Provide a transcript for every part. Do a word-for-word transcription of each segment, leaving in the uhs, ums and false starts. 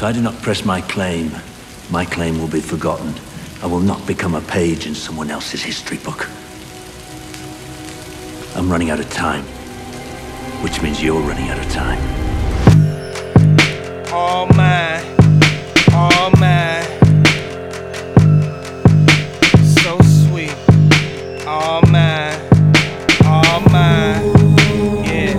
I do not press my claim, my claim will be forgotten. I will not become a page in someone else's history book. I'm running out of time, which means you're running out of time. All mine, all mine. So sweet, all mine, all mine. Yeah.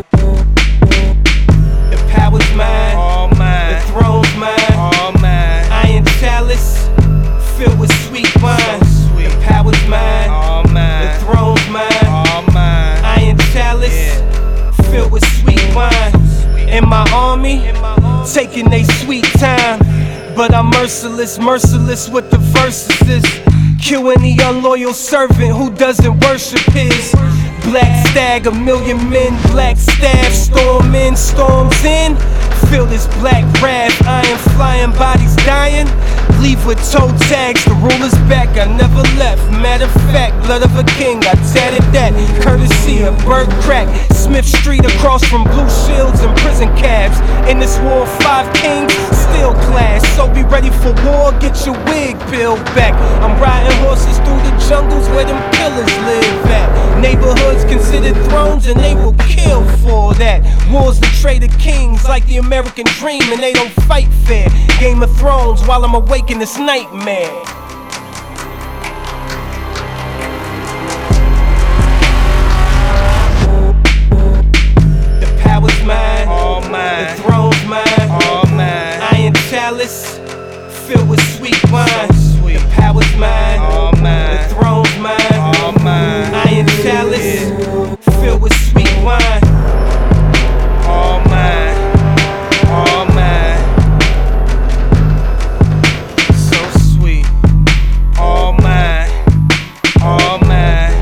The power's mine, all mine. The throne's mine, all mine. Iron chalice, filled with sweet wine. So sweet. The power's mine, all mine. The throne's mine, all mine. Iron chalice, yeah. Filled with sweet wine. In my army, taking they sweet time, but I'm merciless, merciless with the verses. Kill any unloyal servant who doesn't worship his. Black stag, a million men, black staff, storm in, storms in. Feel this black wrath, iron flying, bodies dying. Leave with toe tags, the ruler's back, I never left. Matter of fact, blood of a king, I tatted that. Courtesy of Bird Crack, Smith Street across from Blue Shields and prison cabs. In this war, five kings, still class. So be ready for war, get your wig peeled back. I'm riding horses through the jungles where them killers live at. Neighborhoods considered thrones and they will kill for that. Wars the trade of kings like the American dream and they don't fight fair. Game of Thrones while I'm awake in this nightmare. The power's mine, all mine. The throne's mine, all mine. Iron chalice, filled with sweet wine. So sweet. The power's mine, all mine. The throne's mine, all mine. Iron chalice, yeah. Filled with sweet wine. All mine, all mine. So sweet. All mine, all mine.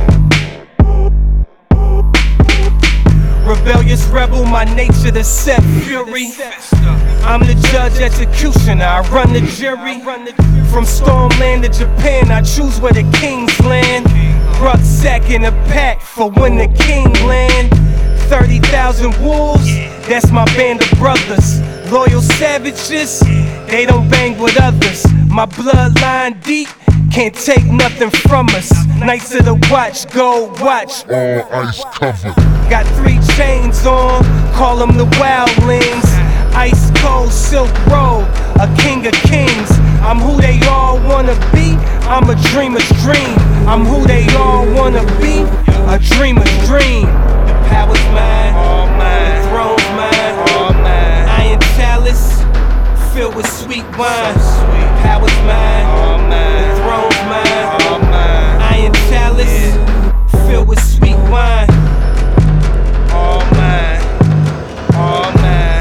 Rebellious rebel, my nature to set fury. I'm the judge, executioner, I run the jury. From Stormland to Japan, I choose where the kings land. Rucksack in a pack for when the king land. thirty thousand wolves, that's my band of brothers. Loyal savages, they don't bang with others. My bloodline deep, can't take nothing from us. Knights of the watch, gold watch, all ice covered. Got three chains on, call them the wildlings. Ice cold silk robe, a king of kings. I'm who they all wanna be, I'm a dreamer's dream. I'm who they all wanna be, a dreamer's dream. The power's mine, all mine. The throne's mine, all mine. Iron chalice, filled with sweet wine. So sweet. Power's mine, all mine. The throne's mine, all mine. Iron chalice, yeah. Filled with sweet wine. All mine, all mine.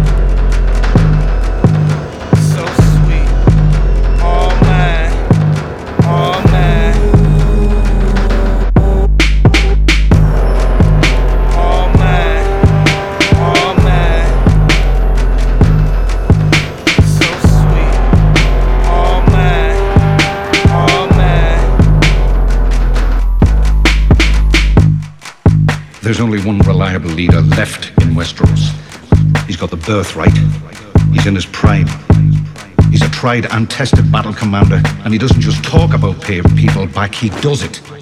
So sweet. All mine, all mine. All mine, all mine. So sweet. All mine, all mine. There's only one reliable leader left in Westeros. He's got the birthright. He's in his prime. He's a tried and tested battle commander, and he doesn't just talk about paying people back, he does it.